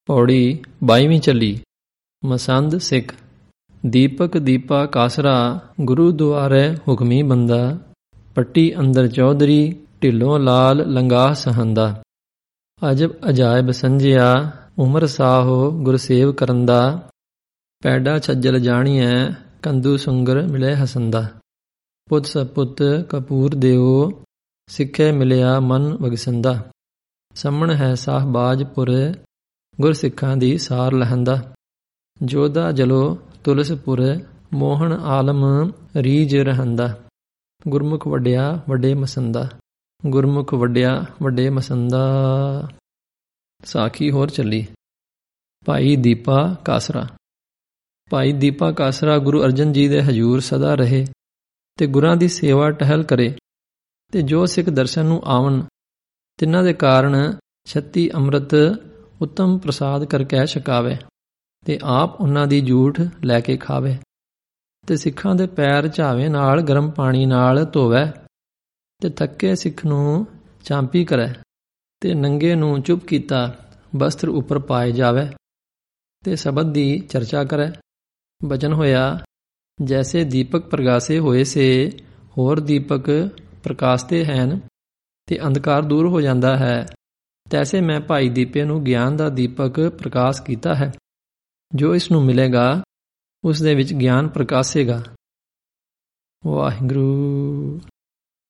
ਪੌੜੀ 22ਵੀਂ ਚੱਲੀ। ਮਸੰਦ ਸਿੱਖ। ਦੀਪਕ ਦੀਪਾ ਕਾਸਰਾ, ਗੁਰੂ ਦੁਆਰੇ ਹੁਕਮੀ ਬੰਦਾ। ਪੱਟੀ ਅੰਦਰ ਚੌਧਰੀ, ਢਿੱਲੋਂ ਲਾਲ ਲੰਗਾਹ ਸਹੰਦਾ। ਅਜਬ ਅਜਾਇਬ ਸੰਜਿਆ, ਉਮਰ ਸਾਹੋ ਗੁਰਸੇਵ ਕਰੰਦਾ। ਪੈਡਾ ਛੱਜਲ ਜਾਣੀਐ, ਕੰਦੂ ਸੁੰਗਰ ਮਿਲੇ ਹਸੰਦਾ। ਪੁੱਤ ਸਪੁੱਤ ਕਪੂਰ ਦਿਓ, ਸਿੱਖੇ ਮਿਲਿਆ ਮਨ ਵਗਸੰਦਾ। ਸੰਮਣ ਹੈ ਸਾਹਬਾਜਪੁਰ, ਗੁਰ ਸਿੱਖਾਂ ਦੀ ਸਾਰ ਲਹੰਦਾ। ਜੋਧਾ ਜਲੋ ਤੁਲਸਪੁਰ, ਮੋਹਨ ਆਲਮ ਰੀਝ ਰਹੰਦਾ। ਗੁਰਮੁਖ ਵੱਡਿਆ ਵੱਡੇ ਮਸੰਦਾ, ਗੁਰਮੁਖ ਵੱਡਿਆ ਵੱਡੇ ਮਸੰਦਾ। ਸਾਖੀ ਹੋਰ ਚੱਲੀ। ਭਾਈ ਦੀਪਾ ਕਾਸਰਾ। ਭਾਈ ਦੀਪਾ ਕਾਸਰਾ ਗੁਰੂ ਅਰਜਨ ਜੀ ਦੇ ਹਜ਼ੂਰ ਸਦਾ ਰਹੇ ਤੇ ਗੁਰਾਂ ਦੀ ਸੇਵਾ ਟਹਿਲ ਕਰੇ ਤੇ ਜੋ ਸਿੱਖ ਦਰਸ਼ਨ ਨੂੰ ਆਵਣ ਤਿੰਨਾਂ ਦੇ ਕਾਰਨ 36 ਅੰਮ੍ਰਿਤ ਉੱਤਮ ਪ੍ਰਸਾਦ ਕਰਕੇ ਛਕਾਵੇ ਤੇ ਆਪ ਉਹਨਾਂ ਦੀ ਜੂਠ ਲੈ ਕੇ ਖਾਵੇ ਤੇ ਸਿੱਖਾਂ ਦੇ ਪੈਰ ਝਾਵੇਂ ਨਾਲ ਗਰਮ ਪਾਣੀ ਨਾਲ ਧੋਵੇ ਤੇ ਥੱਕੇ ਸਿੱਖ ਨੂੰ ਚਾਂਪੀ ਕਰੇ ਤੇ ਨੰਗੇ ਨੂੰ ਚੁੱਪ ਕੀਤਾ ਬਸਤਰ ਉੱਪਰ ਪਾਏ ਜਾਵੇ ਤੇ ਸ਼ਬਦ ਦੀ ਚਰਚਾ ਕਰੇ। ਬਚਨ ਹੋਇਆ, ਜੈਸੇ ਦੀਪਕ ਪ੍ਰਗਾਸੇ ਹੋਏ ਸੇ ਹੋਰ ਦੀਪਕ ਪ੍ਰਕਾਸ਼ਤੇ ਹੈਨ ਤੇ ਅੰਧਕਾਰ ਦੂਰ ਹੋ ਜਾਂਦਾ ਹੈ, ਤੈਸੇ ਮੈਂ ਭਾਈ ਦੀਪੇ ਨੂੰ ਗਿਆਨ ਦਾ ਦੀਪਕ ਪ੍ਰਕਾਸ਼ ਕੀਤਾ ਹੈ। ਜੋ ਇਸ ਨੂੰ ਮਿਲੇਗਾ ਉਸ ਦੇ ਵਿੱਚ ਗਿਆਨ ਪ੍ਰਕਾਸ਼ੇਗਾ। ਵਾਹਿਗੁਰੂ।